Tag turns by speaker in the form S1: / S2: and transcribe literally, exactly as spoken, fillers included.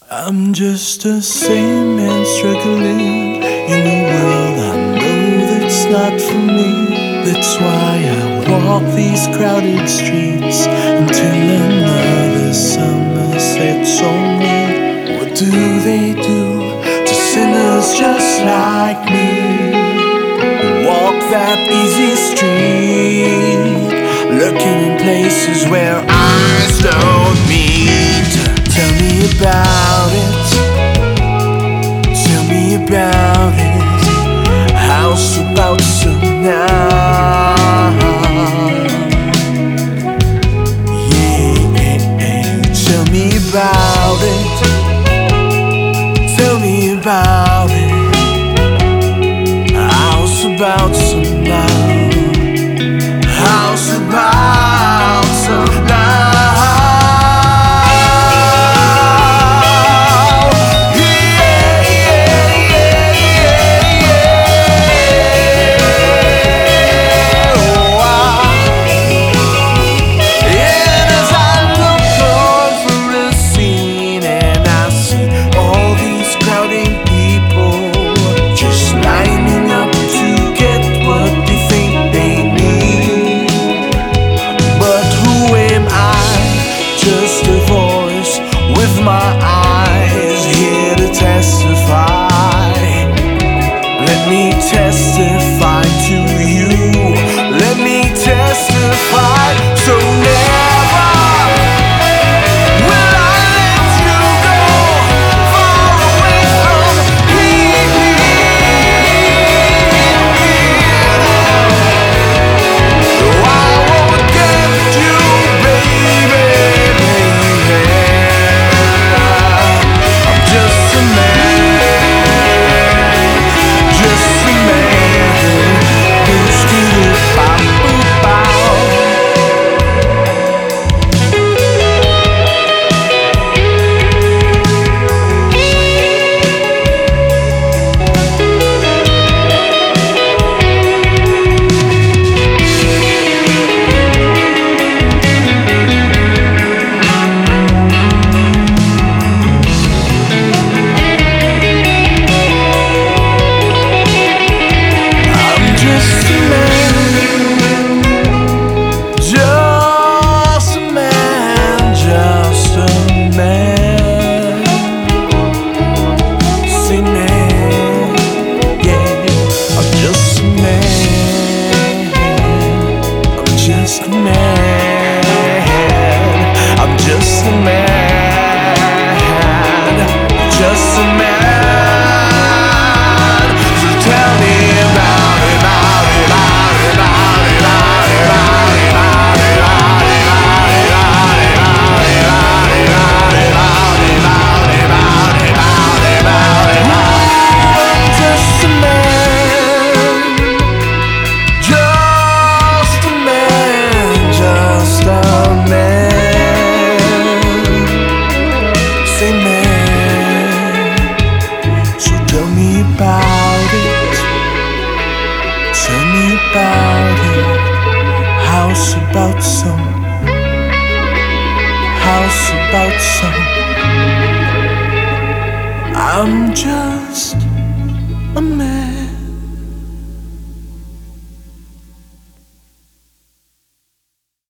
S1: I'm just a sane man struggling in a world I know that's not for me. That's why I walk these crowded streets until another summer sets on me. What do they do to sinners just like me? Walk that easy street, looking in places where eyes don't meet. Tell me about it, tell me about it. House about some now. Yeah, tell me about it, tell me about it. House about some now. House about some now. My eyes here to testify. Let me testify to you. Let me testify. So never will I let you go far away from me. No, I won't get you, baby. Tell me about it. House about some. House about some. I'm just a man.